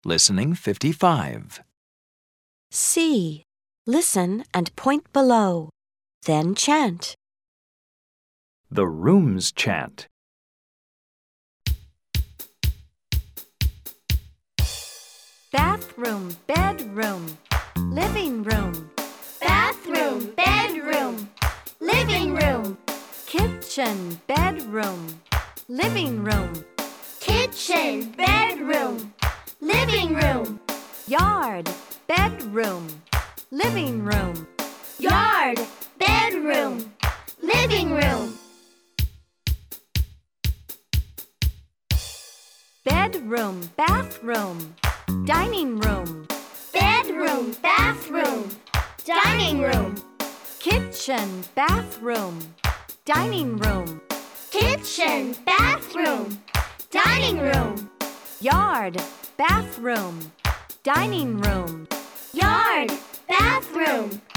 Listening 55. C. Listen and point below. Then chant. The rooms chant. Bathroom, bedroom, living room. Bathroom, bedroom, living room. Kitchen, bedroom, living room. Kitchen, bedroom, living room. Yard, bedroom, living room. Yard, bedroom, living room. Bedroom, bathroom, dining room. Bedroom, bathroom, dining room. Kitchen, bathroom, dining room. Kitchen, bathroom, dining room. Yard, bathroom, dining room. Yard, bathroom,